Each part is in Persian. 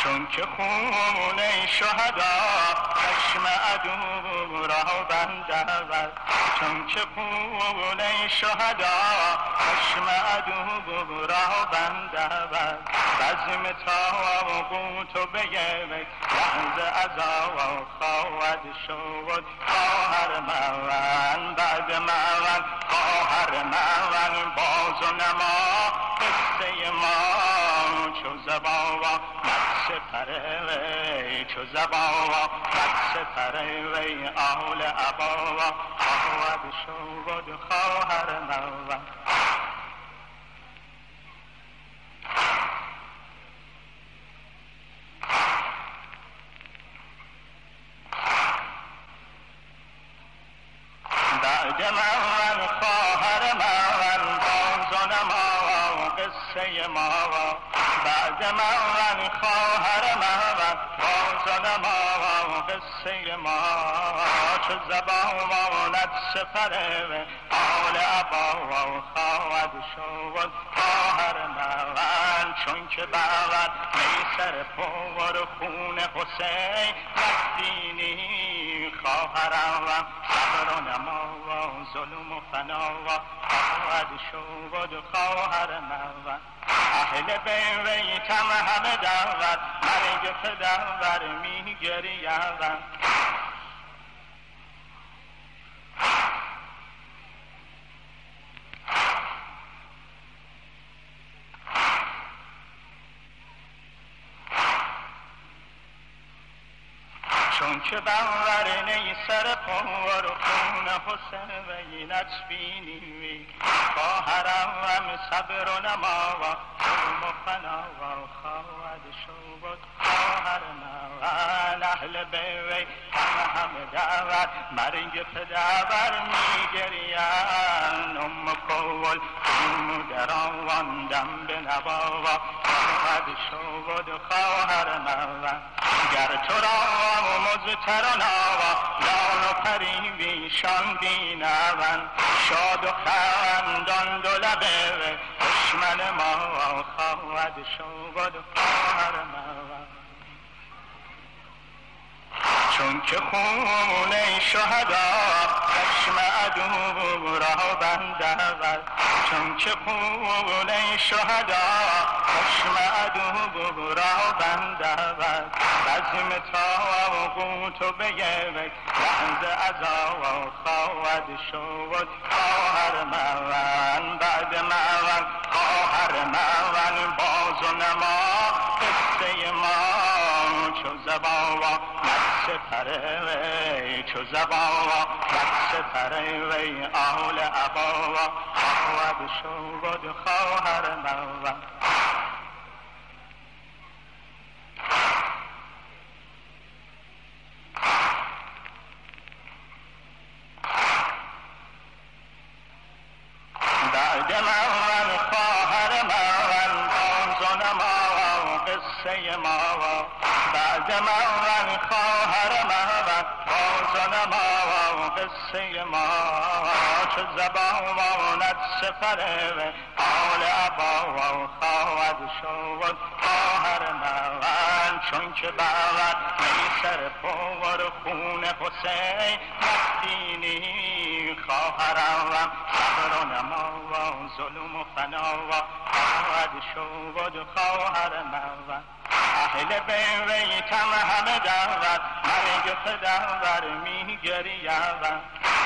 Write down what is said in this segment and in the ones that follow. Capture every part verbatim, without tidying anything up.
چون که خون شهدا چشم عدو را بندود، چون که خون شهدا چشم عدو را بندود، بزم تاغوت و به یک لحظه عزا خواهد شد خواهر من، بعد من خواهر من، باز و نما قصه ما چو زباوا مد سپره وی، چو زباوا مد سپره وی، آل اباوا خواهد شد خواهر من. بعد من خواهر من، باز و نما قصه ما، بعد من خواهر من، باز و نما قصه ما، چو زبان ماند سپره آل ابا خواهد شد خواهر من، چون که بعد میسر پر خون حسین نبینی خواهرم، صبر و نما و ظلم و فنا خواهد شد خواهر من. اهل بیتم همه دعوت مرگ پدر می گریم، چون که بر نی سر پر خون حسین نچبینی خواهرم، صبر و نما و ظلم و فنا خواهد شد خواهر من. اهل بیت همه همه دعوت مرگ پدر می گریم، ام کول در آن دم به نوا خواهد شد خواهر من. گر تو را مزتر و ناوا لال و پریشان بینم، شاد و خندان دو لبه دشمن ما خواهد شد خواهر من. چون که خون شهدا چشم عدو را بندود، چون که خون شهدا چشم عدو را بندود، بزم تاغوت و به یک لحظه عزا خواهد شد خواهر من، بعد من خواهر من، باز و نما قصه ما چو زباوا مد سپره وی، چو زباوا مد سپره وی، آل اباوا خواهد شد خواهر من. بعد من خواهر من، باز و نما قصه ما، بعد من خواهر من، باز و نما قصه ما، چو زبان ماند سپره آل ابا خواهد شد خواهر من. چون که بعد میسر پر خون حسین نبینی خواهرم، صبر و نما و ظلم و فنا خواهد شد خواهر من. اهل بیتم همه دعوت مرگ پدر می گریم،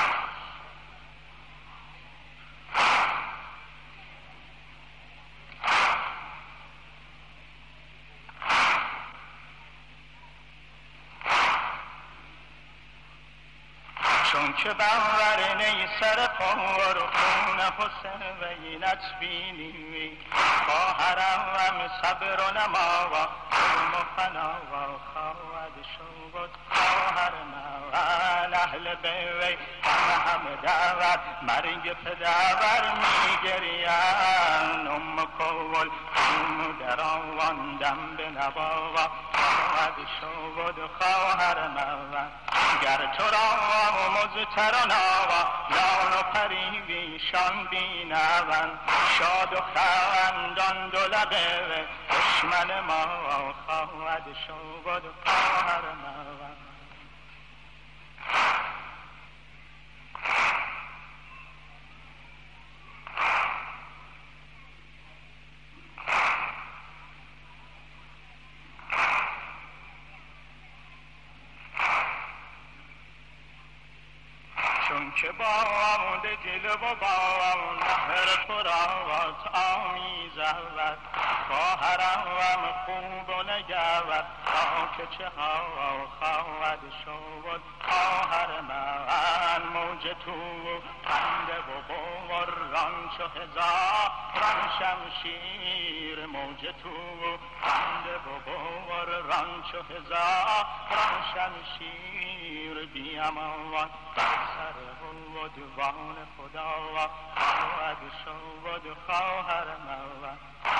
چون که بر نی سر پر خون حسین نچبینی خواهرم، صبر و نما و ظلم و فنا خواهد شد خواهر من. اهل بیت همه همه دعوت مرگ پدر می گریم، ام کول در آن دم به نوا خواهد شد خواهر من. گر تو را مزتر و ناوا لال و پریشان بینم، شاد و خندان دو لبه دشمن ما خواهد خواهد شد خواهر من. چون که باد دل و باد نهر فرات آمیزد خواهرم خوب و نگود تا که چه ها خواهد شد خواهر من. موج تو خنده و بوران چو هزاران شمشیر موج تو خنده و بوران چو هزاران شمشیر بیامان بر سر و دوان خدا خواهد شد خواهر من.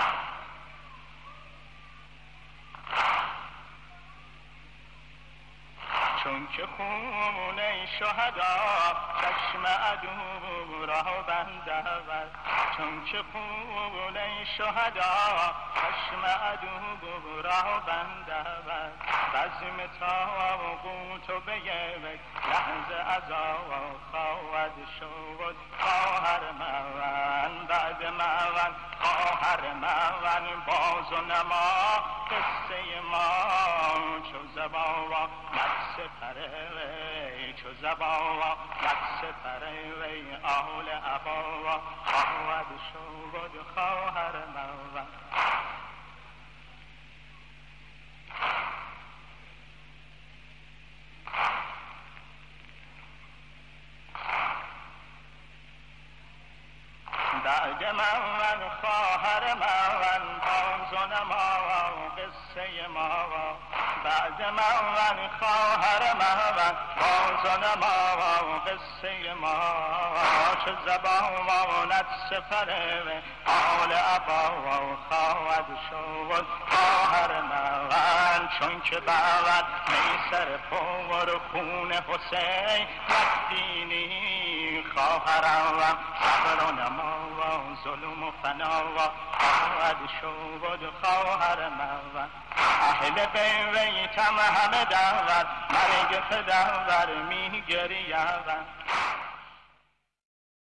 چون که خون شهدا چشم عدو را بندود چون که خون شهدا چشم عدو را بندود بزم تاغوت و به یک لحظه عذاب خواهد شد خواهر من. بعد من خواهر من باز و نما قصه ما چو زبان نفس پره چو زبان نفس پره آل عبا خواهد شد خواهر من. بعد من خواهر من باز و نما قصه ما بعد من خواهر من باز و نما قصه ما چه زبانت سپره آل عبا خواهد شد خواهر من. چون که بعد میسر پر خون حسین نفدینی خواهرم صبر و نما و ظلم و فنا و خواهد شد خواهر من. اهل بیتم همه دعوت مرگ پدر می گرید